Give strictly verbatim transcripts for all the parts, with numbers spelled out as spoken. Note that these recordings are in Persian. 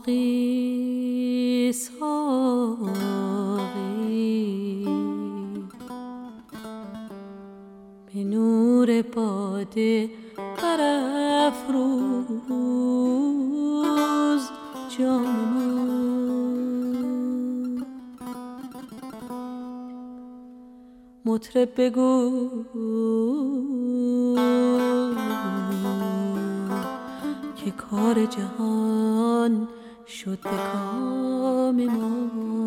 ساقی ساقی به نور باده برافروز جام ما. مطرب بگو که کار جهان شد به کام ما.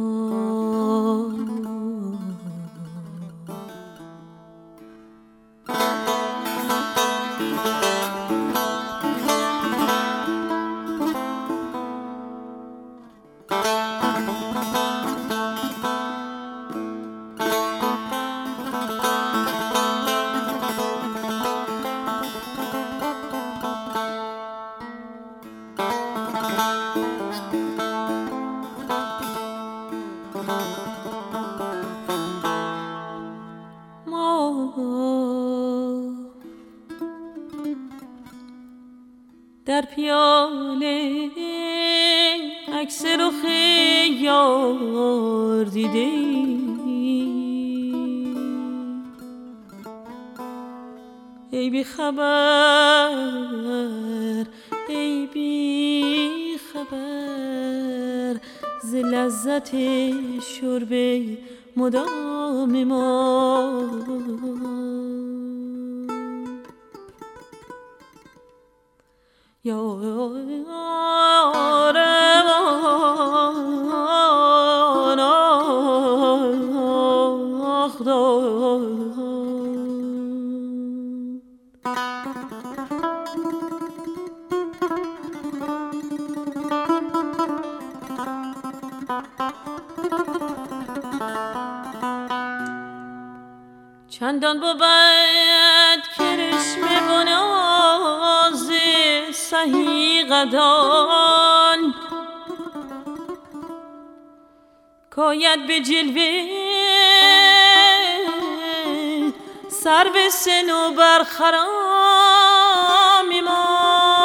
در پیاله عکس رخ یار دیده ای بی خبر ای بی خبر ز لذت شرب مدام ما. یارمان آخ داد چندان بود کرشمه و ناز سهی قدان کاید به جلوه سرو صنوبر خرام ما.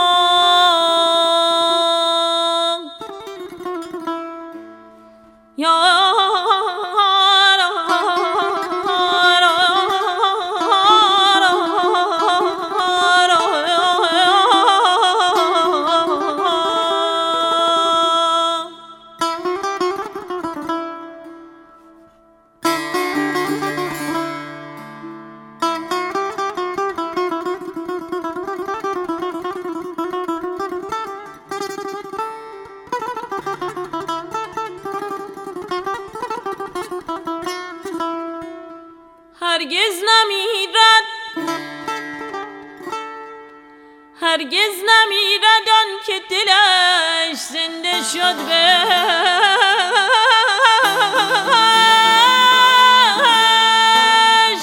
هرگز نمیرد هرگز نمیرد آن که دلش زنده شد بهش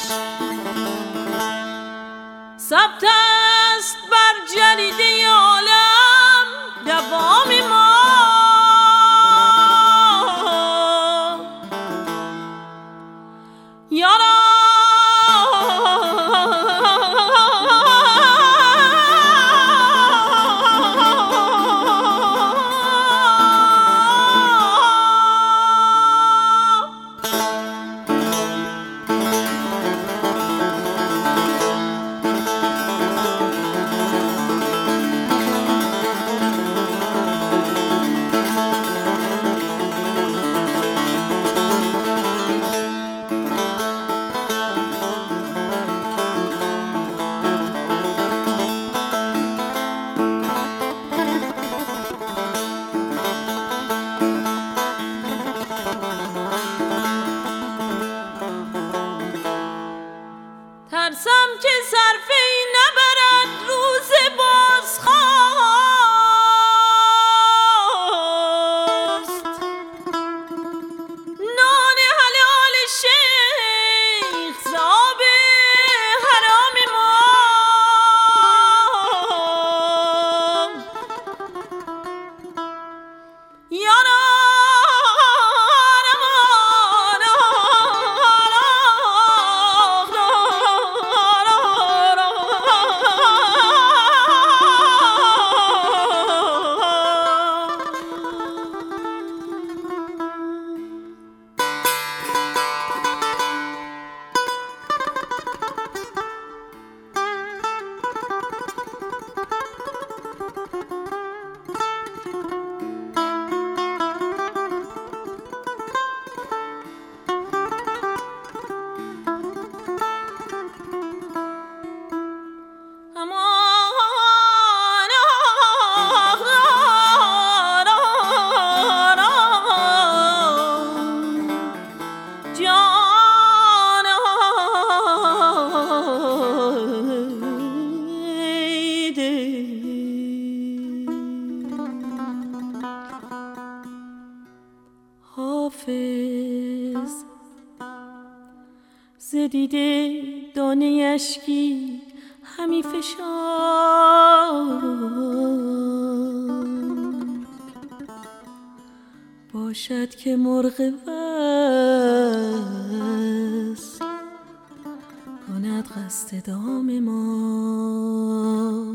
ثبت است بر جریده عالم دوام ما. یارا دیده دانه اشکی همی فشان، باشد که مرغ وصل کند قصد دام ما.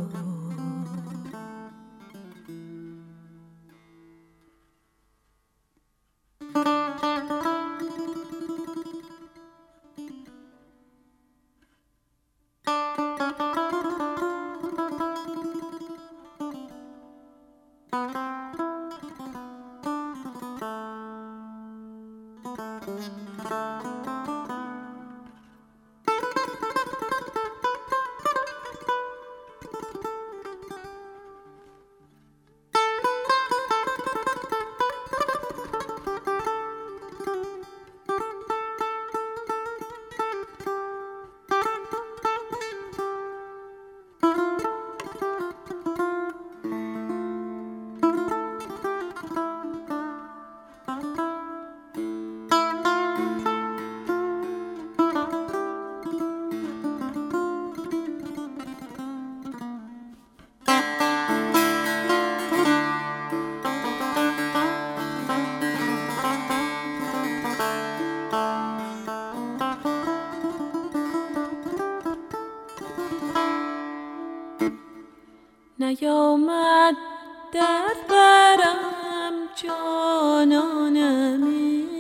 نیامد در برم جانانم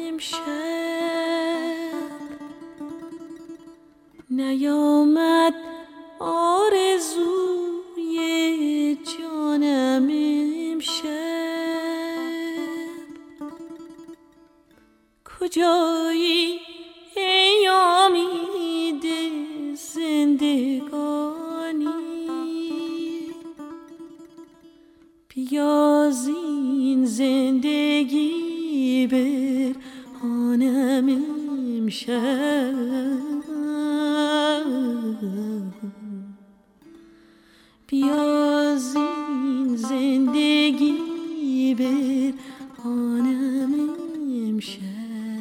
امشب، نیامد آرزوی جانم امشب. کجایی ای امید زندگانی، بیا زین زندگی برهانم امشب، بیا زین زندگی برهانم امشب.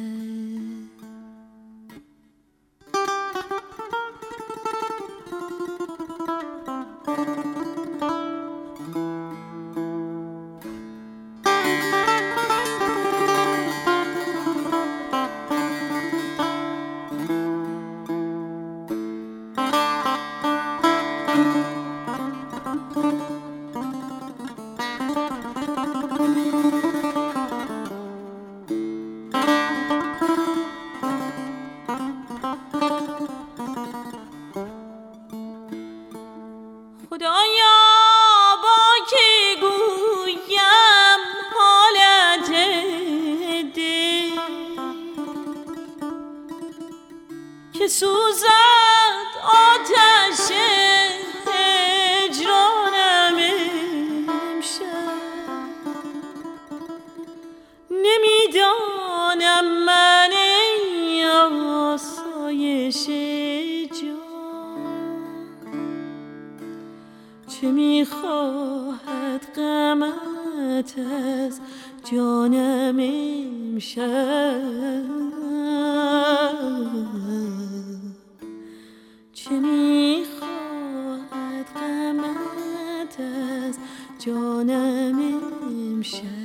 خدایا با که گویم حالت دل که سوزد آتش هجرانم امشب. نمیدانم من ای آسایش چه میخواهد غمت از جانم امشب، چه میخواهد غمت از جانم امشب.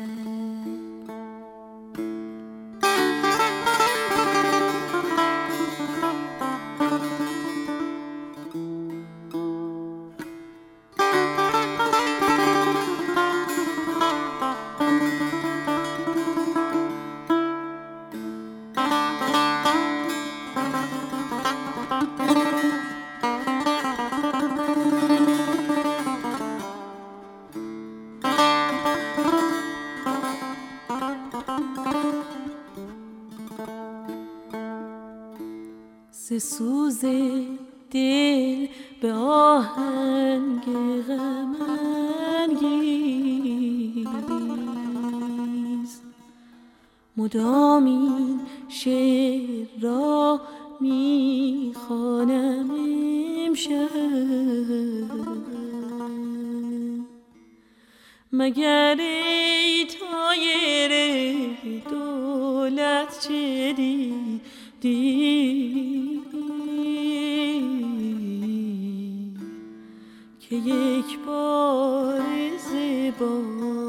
ز سوز دل به آهنگ غم انگیز، مدام این شعر را میخوانم امشب. مگر ای طایر دولت چه دیدی بودی که یک بار زبا